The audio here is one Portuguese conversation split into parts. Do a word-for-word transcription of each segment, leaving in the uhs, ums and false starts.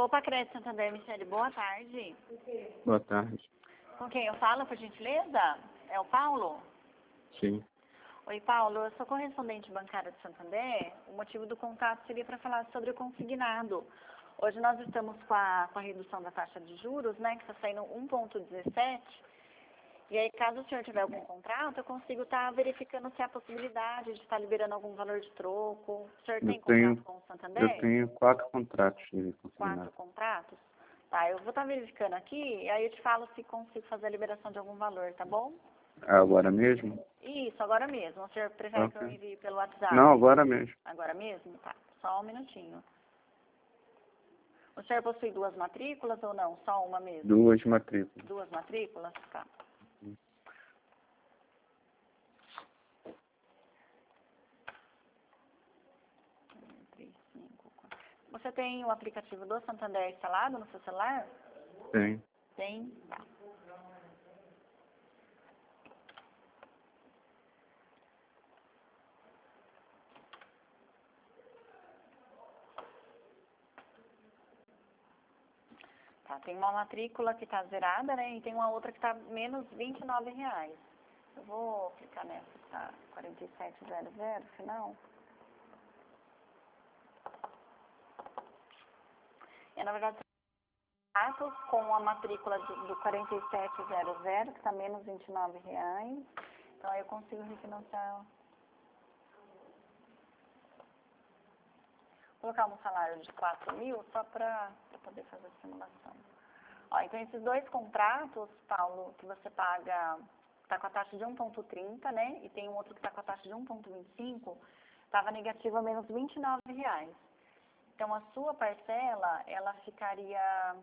Opa, Crédito Santander, Michele, boa tarde. Boa tarde. Com quem eu falo, por gentileza? É o Paulo? Sim. Oi, Paulo, eu sou correspondente bancária de Santander. O motivo do contato seria para falar sobre o consignado. Hoje nós estamos com a, com a redução da taxa de juros, né, que está saindo um vírgula dezessete. E aí, caso o senhor tiver algum contrato, eu consigo estar verificando se há possibilidade de estar liberando algum valor de troco. O senhor tem Eu tenho, contrato com o Santander? eu tenho quatro contratos de Quatro consignado. contratos? Tá, eu vou estar verificando aqui e aí eu te falo se consigo fazer a liberação de algum valor, tá bom? Agora mesmo? Isso, agora mesmo. O senhor prefere que eu Ok. envie pelo WhatsApp? Não, agora mesmo. Agora mesmo? Tá, só um minutinho. O senhor possui duas matrículas ou não? Só uma mesmo? Duas matrículas. Duas matrículas? Tá. Um, três, cinco, quatro. Você tem o aplicativo do Santander instalado no seu celular? Tem. Tem? Tá. Tá, tem uma matrícula que está zerada, né? E tem uma outra que está menos vinte e nove reais. Eu vou clicar nessa, que tá quarenta e sete zero zero, final. E, na verdade, contratos com a matrícula do, do quarenta e sete zero zero, que está menos vinte e nove reais. Então, aí eu consigo refinanciar. Vou colocar um salário de quatro mil só para poder fazer a simulação. Ó, então, esses dois contratos, Paulo, que você paga, está com a taxa de um vírgula trinta, né? E tem um outro que está com a taxa de um vírgula vinte e cinco, estava negativa menos vinte e nove reais. Então, a sua parcela, ela ficaria...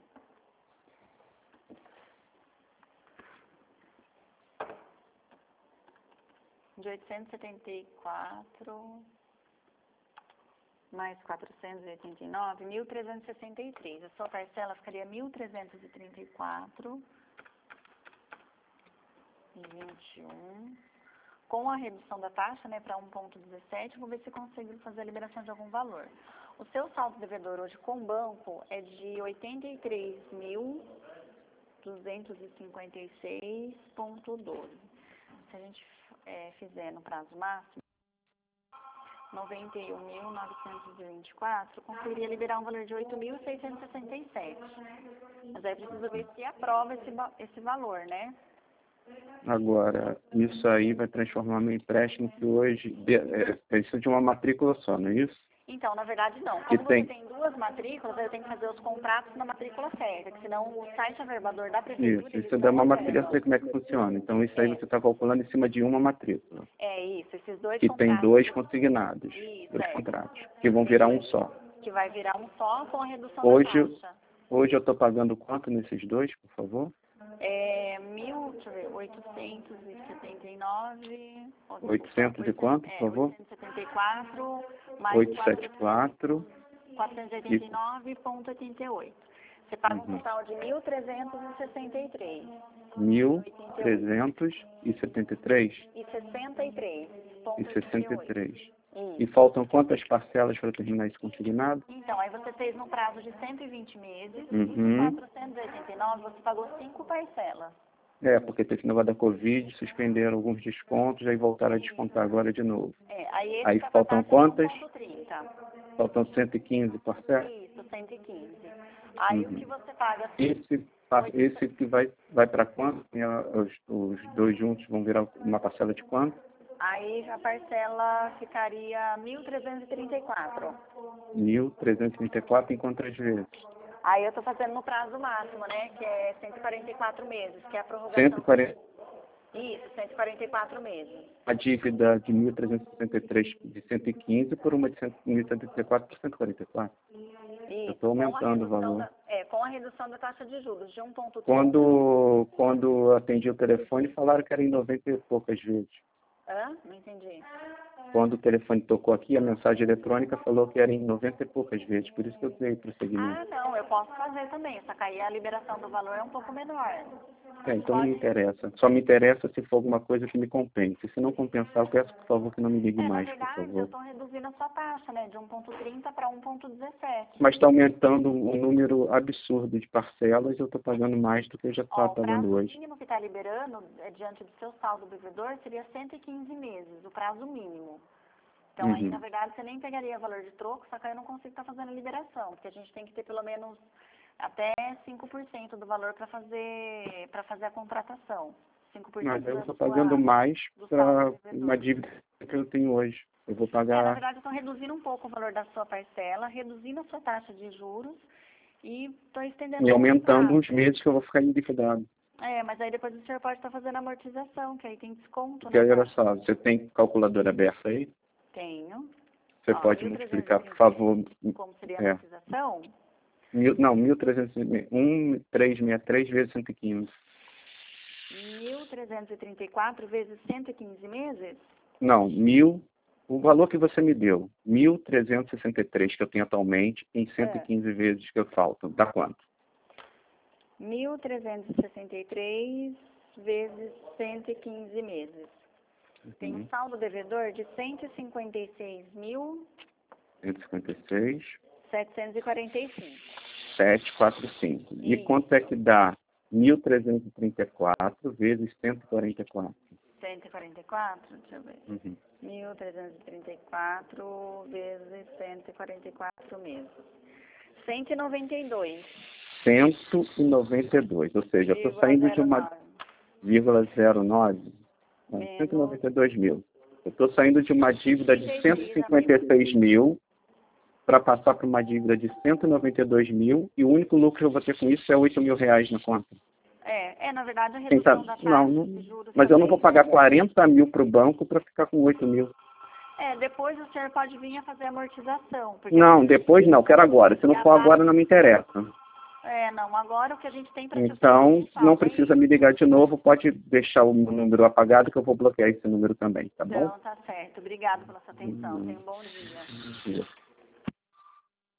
de oitocentos e setenta e quatro... mais quatrocentos e oitenta e nove, mil trezentos e sessenta e três. A sua parcela ficaria mil trezentos e trinta e quatro e vinte e um. Com a redução da taxa, né, para um vírgula dezessete, vou ver se consigo fazer a liberação de algum valor. O seu saldo devedor hoje com o banco é de oitenta e três mil duzentos e cinquenta e seis vírgula doze. Se a gente é, fizer no prazo máximo, noventa e um mil novecentos e vinte e quatro, conseguiria liberar um valor de oito mil seiscentos e sessenta e sete. Mas aí precisa ver se aprova esse, esse valor, né? Agora, isso aí vai transformar meu empréstimo que hoje de- é, precisa de uma matrícula só, não é isso? Então, na verdade, não. Que Como você tem. tem duas matrículas, eu tenho que fazer os contratos na matrícula certa, que senão o site averbador da prefeitura... Isso, eles isso dá não uma matrícula, eu averbam. sei como é que funciona. Então, isso aí É, você está calculando em cima de uma matrícula. é isso, esses dois Que tem contratos. dois consignados. Isso, Dois é. contratos. Que vão virar um só. Que vai virar um só com a redução Hoje, da taxa. hoje eu estou pagando quanto nesses dois, por favor? É mil, deixa eu ver, oitocentos e setenta e nove... oitocentos e quanto, por favor? oitocentos e setenta e quatro mais oitocentos e setenta e quatro. quatrocentos e oitenta e nove vírgula oitenta e oito. Você paga um Uhum. total de mil trezentos e sessenta e três. mil trezentos e setenta e três E sessenta e três. e sessenta e três. Isso. E faltam quantas parcelas para terminar esse consignado? Então, aí você fez no prazo de cento e vinte meses, Uhum. quatrocentos e oitenta e nove, você pagou cinco parcelas. É, porque teve esse negócio da Covid, suspenderam alguns descontos, aí voltaram a descontar agora de novo. É, aí esse Aí tá com a faltam taxa de quantas? um vírgula trinta. Faltam cento e quinze parcelas? Isso, cento e quinze. Aí Uhum. o que você paga... Esse, pa- esse que vai, vai para quanto? E, ah, Os, os dois juntos vão virar uma parcela de quanto? Aí a parcela ficaria mil trezentos e trinta e quatro. mil trezentos e trinta e quatro em quantas vezes? Aí eu estou fazendo no prazo máximo, né? Que é cento e quarenta e quatro meses, que é a prorrogação. cento e quarenta. Isso, cento e quarenta e quatro meses. A dívida de mil trezentos e sessenta e três de cento e quinze por uma de mil cento e trinta e quatro por cento e quarenta e quatro. Eu Isso, estou com a aumentando o redução valor. da, é, com a redução da taxa de juros de um vírgula trinta. Quando, quando atendi o telefone, falaram que era em noventa e poucas vezes. Hã? Não entendi. Quando o telefone tocou aqui, a mensagem eletrônica falou que era em noventa e poucas vezes, por isso que eu dei prosseguimento. Ah, não, eu posso fazer também, só que aí a liberação do valor é um pouco menor. É, então não Pode... me interessa. Só me interessa se for alguma coisa que me compense. Se não compensar, eu peço, por favor, que não me ligue É, na mais, por verdade, eu favor. estou reduzindo a sua taxa, né, de um ponto trinta para um ponto dezessete. Mas está aumentando um número absurdo de parcelas e eu estou pagando mais do que eu já estava Ó, o pagando prazo hoje. mínimo que está liberando, é, diante do seu saldo devedor, seria cento e quinze meses, o prazo mínimo. Então, aí, Uhum. na verdade, você nem pegaria valor de troco, só que aí eu não consigo estar fazendo a liberação, porque a gente tem que ter pelo menos até cinco por cento do valor para fazer, para fazer a contratação. cinco por cento Mas aí eu da estou sua- pagando mais do para saldo devedor. uma dívida que eu tenho hoje. Eu vou É, na pagar... verdade, eu estou reduzindo um pouco o valor da sua parcela, reduzindo a sua taxa de juros e estou estendendo E um pouco o aumentando prazo. os meses que eu vou ficar endividado. É, mas aí depois o senhor pode estar fazendo amortização, que aí tem desconto, Porque né? aí, olha Taxa? só, você tem calculadora aberta aí? Tenho. Você Ó, pode multiplicar, por favor? como seria a É. amortização? Mil, não, mil trezentos e um, trezentos e sessenta e três vezes cento e quinze. mil trezentos e trinta e quatro vezes cento e quinze meses? Não, mil, o valor que você me deu, mil trezentos e sessenta e três que eu tenho atualmente, em cento e quinze vezes que eu falto, dá quanto? mil trezentos e sessenta e três vezes cento e quinze meses. Tem um Uhum. saldo devedor de cento e cinquenta e seis mil, cento e cinquenta e seis, setecentos e quarenta e cinco. setecentos e quarenta e cinco. E Isso. quanto é que dá mil trezentos e trinta e quatro vezes cento e quarenta e quatro? cento e quarenta e quatro? Deixa eu ver. Uhum. mil trezentos e trinta e quatro vezes cento e quarenta e quatro meses. cento e noventa e dois. cento e noventa e dois, ou seja, eu estou saindo de uma vírgula zero nove, cento e noventa e dois mil. Eu estou saindo de uma dívida de cento e cinquenta e seis mil para passar para uma dívida de cento e noventa e dois mil e o único lucro que eu vou ter com isso é oito mil reais na conta. É, é, na verdade, a Quem tá- redução da taxa não, não, de juros mas eu não vou também. pagar quarenta mil para o banco para ficar com oito mil. É, depois o senhor pode vir a fazer a amortização. Porque Não, depois não, quero agora. Se não for agora, não me interessa. É, não, agora o que a gente tem para Então, não precisa me ligar de novo, pode deixar o meu número apagado que eu vou bloquear esse número também, tá bom? Então, tá certo. Obrigado pela sua atenção. Tenha um bom dia. Isso.